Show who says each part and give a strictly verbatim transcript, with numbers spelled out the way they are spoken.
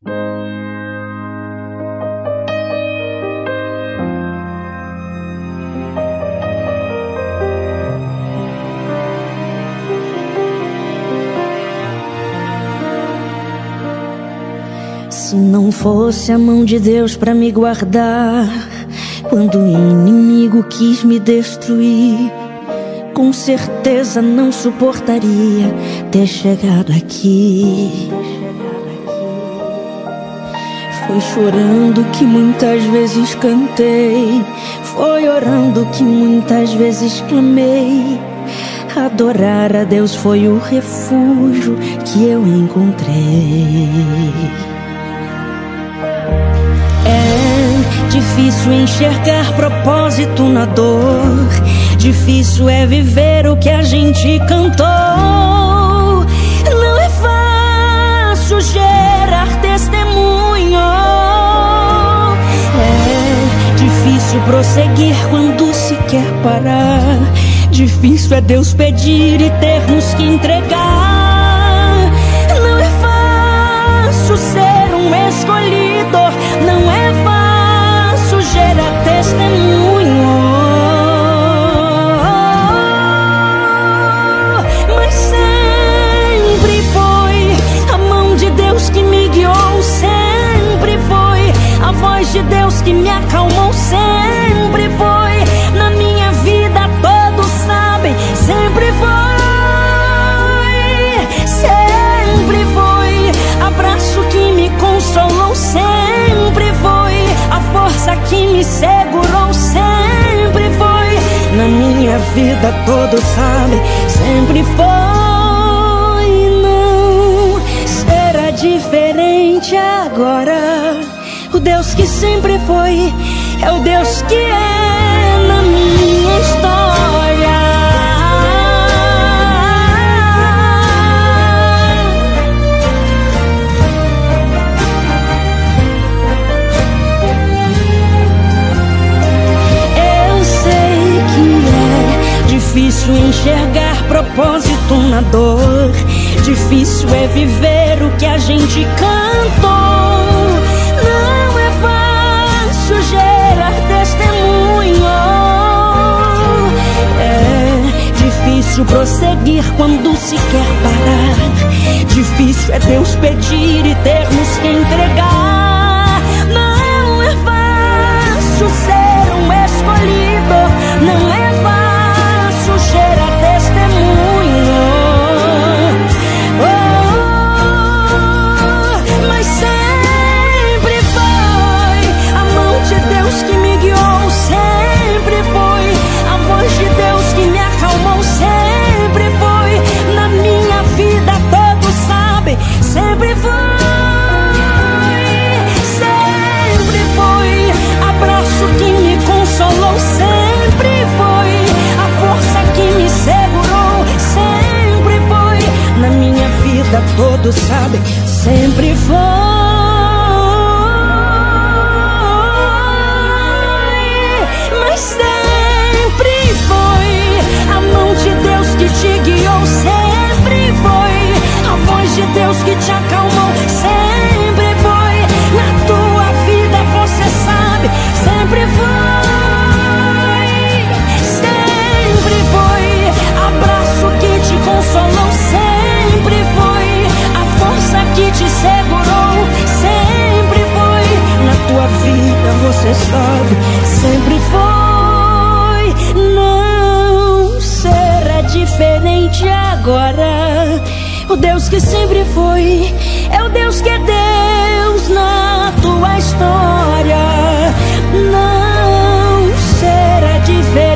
Speaker 1: Se não fosse a mão de Deus pra me guardar, quando o inimigo quis me destruir, com certeza não suportaria ter chegado aqui. Foi chorando que muitas vezes cantei, foi orando que muitas vezes clamei. Adorar a Deus foi o refúgio que eu encontrei. É difícil enxergar propósito na dor, difícil é viver o que a gente cantou. Não é fácil gerar testemunho, é difícil prosseguir quando se quer parar. Difícil é Deus pedir e termos que entregar. Não é fácil ser um escolhido, não é fácil gerar testemunho, mas sempre foi a mão de Deus que me guiou, sempre foi a voz de Deus que me acalmou, sempre foi na minha vida, todos sabem, sempre foi, sempre foi abraço que me consolou, sempre foi a força que me segurou, sempre foi na minha vida, todos sabem, sempre foi. Não será diferente agora. O Deus que sempre foi é o Deus que é na minha história. Eu sei que é difícil enxergar propósito na dor, difícil é viver o que a gente cantou. Não é fácil gerar testemunho, é difícil prosseguir quando se quer parar. Difícil é Deus pedir e termos que entregar. Não é fácil ser um escolhido, não é fácil gerar testemunho, oh, mas sempre foi a mão de Deus que me guiou, sempre foi a voz de Deus que me acalmou, sempre foi na minha vida, todos sabem, sempre foi, sempre foi abraço que me consolou, sempre foi a força que me segurou, sempre foi na minha vida, todos sabem, sempre foi, mas sempre foi a mão de Deus que te guiou, sempre foi a voz de Deus que te acalmou, sempre foi na tua vida, você sabe, sempre foi, sempre foi abraço que te consolou, sempre foi a força que te segurou, sempre foi na tua vida, você sabe, sempre foi. Não será diferente agora. O Deus que sempre foi é o Deus que é Deus na tua história. Não será diferente